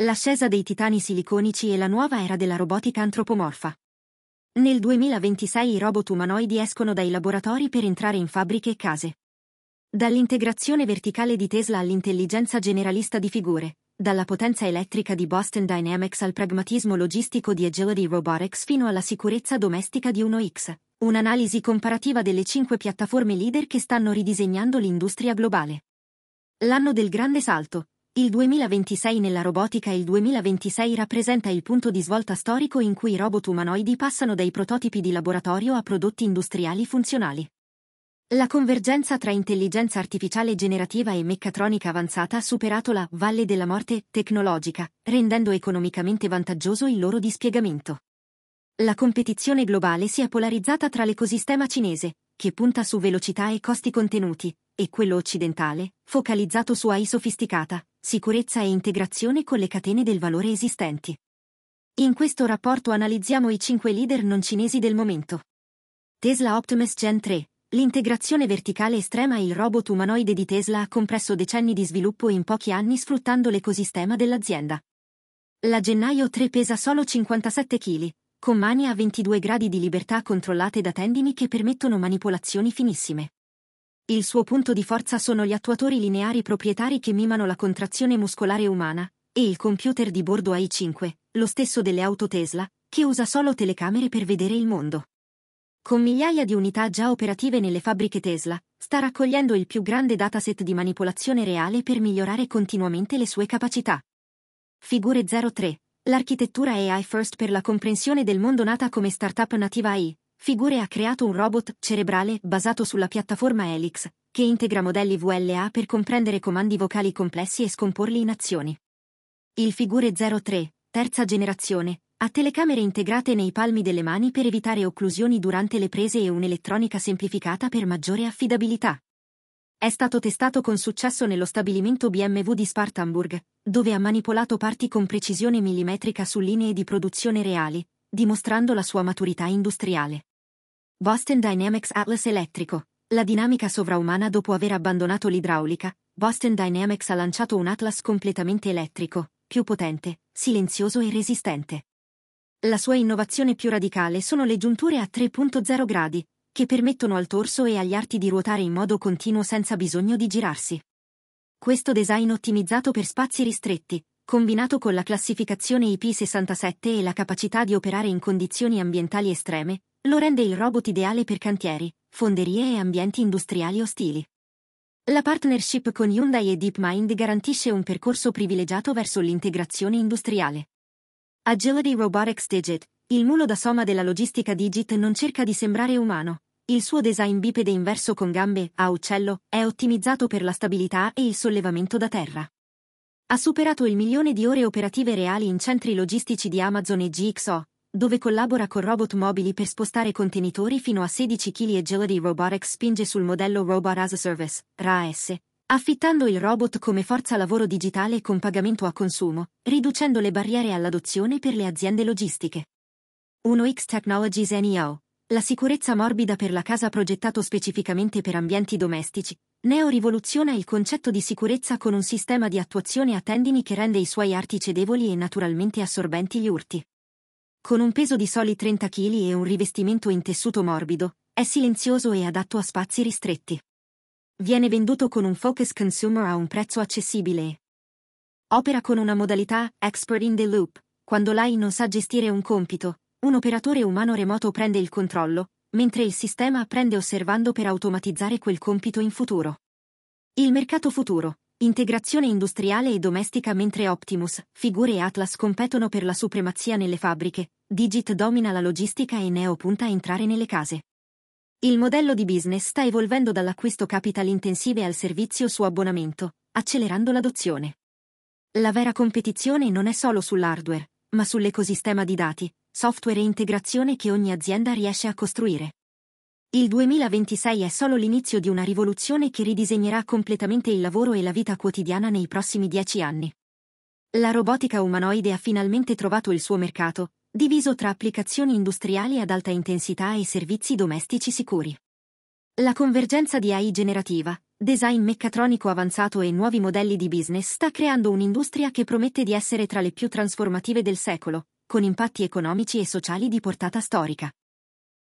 L'ascesa dei titani siliconici e la nuova era della robotica antropomorfa. Nel 2026 i robot umanoidi escono dai laboratori per entrare in fabbriche e case. Dall'integrazione verticale di Tesla all'intelligenza generalista di figure, dalla potenza elettrica di Boston Dynamics al pragmatismo logistico di Agility Robotics fino alla sicurezza domestica di Uno X, un'analisi comparativa delle 5 piattaforme leader che stanno ridisegnando l'industria globale. L'anno del grande salto. Il 2026 nella robotica. Il 2026 rappresenta il punto di svolta storico in cui i robot umanoidi passano dai prototipi di laboratorio a prodotti industriali funzionali. La convergenza tra intelligenza artificiale generativa e meccatronica avanzata ha superato la valle della morte tecnologica, rendendo economicamente vantaggioso il loro dispiegamento. La competizione globale si è polarizzata tra l'ecosistema cinese, che punta su velocità e costi contenuti, e quello occidentale, focalizzato su AI sofisticata, sicurezza e integrazione con le catene del valore esistenti. In questo rapporto analizziamo i 5 leader non cinesi del momento. Tesla Optimus Gen 3. L'integrazione verticale estrema. Il robot umanoide di Tesla ha compresso decenni di sviluppo in pochi anni sfruttando l'ecosistema dell'azienda. La Gennaio 3 pesa solo 57 kg, con mani a 22 gradi di libertà controllate da tendini che permettono manipolazioni finissime. Il suo punto di forza sono gli attuatori lineari proprietari che mimano la contrazione muscolare umana, e il computer di bordo AI5, lo stesso delle auto Tesla, che usa solo telecamere per vedere il mondo. Con migliaia di unità già operative nelle fabbriche Tesla, sta raccogliendo il più grande dataset di manipolazione reale per migliorare continuamente le sue capacità. Figure 03. L'architettura AI First per la comprensione del mondo. Nata come startup nativa AI, Figure ha creato un robot cerebrale basato sulla piattaforma Helix, che integra modelli VLA per comprendere comandi vocali complessi e scomporli in azioni. Il Figure 03, terza generazione, ha telecamere integrate nei palmi delle mani per evitare occlusioni durante le prese e un'elettronica semplificata per maggiore affidabilità. È stato testato con successo nello stabilimento BMW di Spartanburg, dove ha manipolato parti con precisione millimetrica su linee di produzione reali, dimostrando la sua maturità industriale. Boston Dynamics Atlas elettrico. La dinamica sovraumana. Dopo aver abbandonato l'idraulica, Boston Dynamics ha lanciato un Atlas completamente elettrico, più potente, silenzioso e resistente. La sua innovazione più radicale sono le giunture a 3.0 gradi, che permettono al torso e agli arti di ruotare in modo continuo senza bisogno di girarsi. Questo design ottimizzato per spazi ristretti, combinato con la classificazione IP67 e la capacità di operare in condizioni ambientali estreme, lo rende il robot ideale per cantieri, fonderie e ambienti industriali ostili. La partnership con Hyundai e DeepMind garantisce un percorso privilegiato verso l'integrazione industriale. Agility Robotics Digit. Il mulo da somma della logistica Digit non cerca di sembrare umano. Il suo design bipede inverso con gambe a uccello è ottimizzato per la stabilità e il sollevamento da terra. Ha superato il 1.000.000 di ore operative reali in centri logistici di Amazon e GXO, dove collabora con robot mobili per spostare contenitori fino a 16 kg. Agility Robotics spinge sul modello Robot as a Service, RAS, affittando il robot come forza lavoro digitale con pagamento a consumo, riducendo le barriere all'adozione per le aziende logistiche. Uno X Technologies NEO. La sicurezza morbida per la casa progettato specificamente per ambienti domestici, Neo rivoluziona il concetto di sicurezza con un sistema di attuazione a tendini che rende i suoi arti cedevoli e naturalmente assorbenti gli urti. Con un peso di soli 30 kg e un rivestimento in tessuto morbido, è silenzioso e adatto a spazi ristretti. Viene venduto con un focus consumer a un prezzo accessibile e opera con una modalità Expert in the Loop. Quando l'AI non sa gestire un compito, un operatore umano remoto prende il controllo, mentre il sistema apprende osservando per automatizzare quel compito in futuro. Il mercato futuro. Integrazione industriale e domestica. Mentre Optimus, Figure e Atlas competono per la supremazia nelle fabbriche, Digit domina la logistica e Neo punta a entrare nelle case. Il modello di business sta evolvendo dall'acquisto capital intensive al servizio su abbonamento, accelerando l'adozione. La vera competizione non è solo sull'hardware, ma sull'ecosistema di dati, software e integrazione che ogni azienda riesce a costruire. Il 2026 è solo l'inizio di una rivoluzione che ridisegnerà completamente il lavoro e la vita quotidiana nei prossimi 10 anni. La robotica umanoide ha finalmente trovato il suo mercato, diviso tra applicazioni industriali ad alta intensità e servizi domestici sicuri. La convergenza di AI generativa, Design meccatronico avanzato e nuovi modelli di business sta creando un'industria che promette di essere tra le più trasformative del secolo, con impatti economici e sociali di portata storica.